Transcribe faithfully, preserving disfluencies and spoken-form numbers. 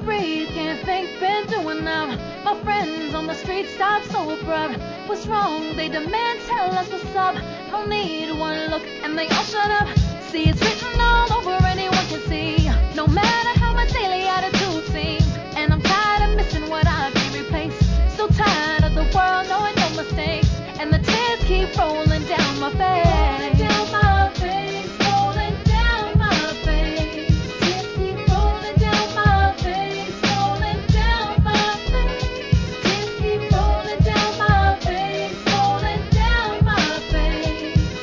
breathe, can't think, been doing now. My friends on the street stop so proud. What's wrong? They demand, tell us what's up. No need one look and they all shut up. See, it's written all